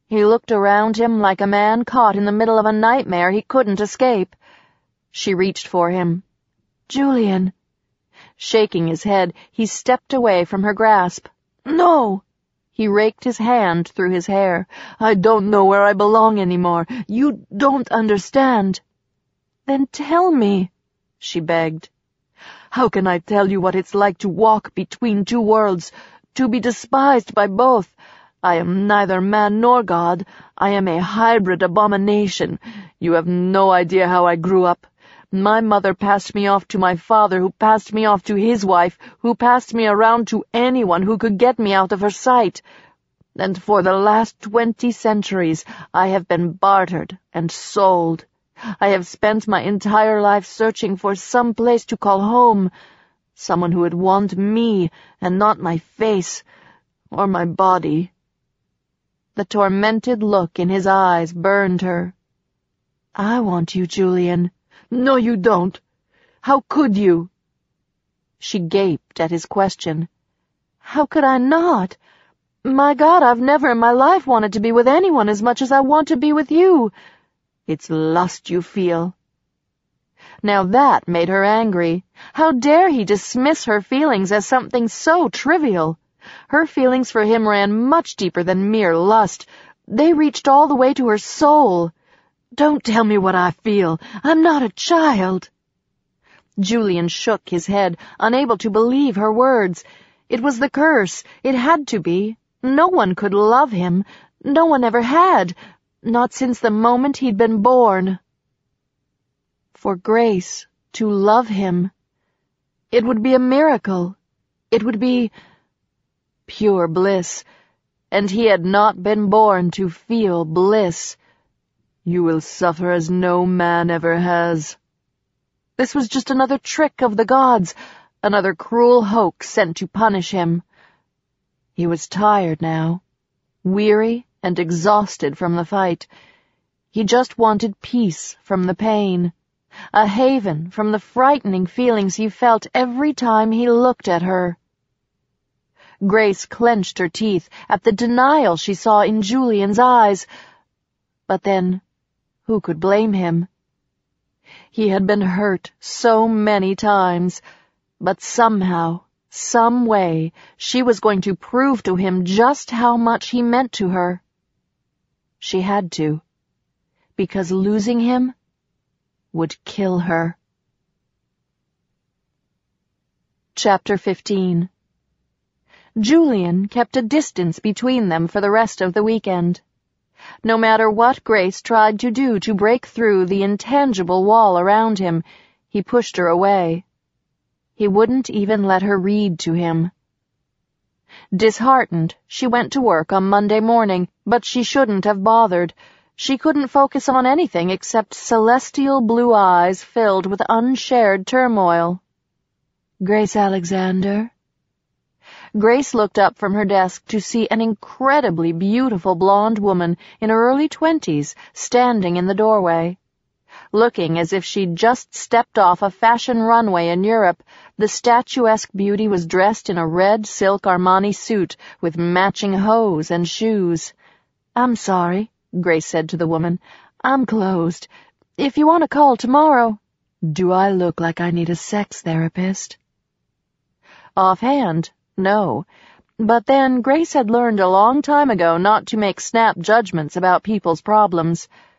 He looked around him like a man caught in the middle of a nightmare he couldn't escape. She reached for him. "Julian." Shaking his head, he stepped away from her grasp. "No!" He raked his hand through his hair. "I don't know where I belong anymore. You don't understand." "Then tell me," she begged. "How can I tell you what it's like to walk between two worlds, to be despised by both? I am neither man nor God. I am a hybrid abomination. You have no idea how I grew up. My mother passed me off to my father, who passed me off to his wife, who passed me around to anyone who could get me out of her sight. And for the last 20 centuries I have been bartered and sold. I have spent my entire life searching for some place to call home, someone who would want me and not my face or my body." The tormented look in his eyes burned her. "I want you, Julian." "No, you don't. How could you?" She gaped at his question. "How could I not? My God, I've never in my life wanted to be with anyone as much as I want to be with you. It's lust you feel." Now that made her angry. How dare he dismiss her feelings as something so trivial? Her feelings for him ran much deeper than mere lust. They reached all the way to her soul. "Don't tell me what I feel. I'm not a child." Julian shook his head, unable to believe her words. It was the curse. It had to be. No one could love him. No one ever had. Not since the moment he'd been born. For Grace to love him, it would be a miracle. It would be pure bliss. And he had not been born to feel bliss. "You will suffer as no man ever has." This was just another trick of the gods, another cruel hoax sent to punish him. He was tired now, weary and exhausted from the fight. He just wanted peace from the pain, a haven from the frightening feelings he felt every time he looked at her. Grace clenched her teeth at the denial she saw in Julian's eyes. But then, who could blame him? He had been hurt so many times, but somehow, some way, she was going to prove to him just how much he meant to her. She had to, because losing him would kill her. Chapter 15. Julian kept a distance between them for the rest of the weekend. No matter what Grace tried to do to break through the intangible wall around him, he pushed her away. He wouldn't even let her read to him. Disheartened, she went to work on Monday morning, but she shouldn't have bothered. She couldn't focus on anything except celestial blue eyes filled with unshared turmoil. "Grace Alexander?" Grace looked up from her desk to see an incredibly beautiful blonde woman in her early 20s standing in the doorway. Looking as if she'd just stepped off a fashion runway in Europe, the statuesque beauty was dressed in a red silk Armani suit with matching hose and shoes. "I'm sorry," Grace said to the woman. "I'm closed. If you want to call tomorrow." "Do I look like I need a sex therapist?" Offhand, no. But then Grace had learned a long time ago not to make snap judgments about people's problems.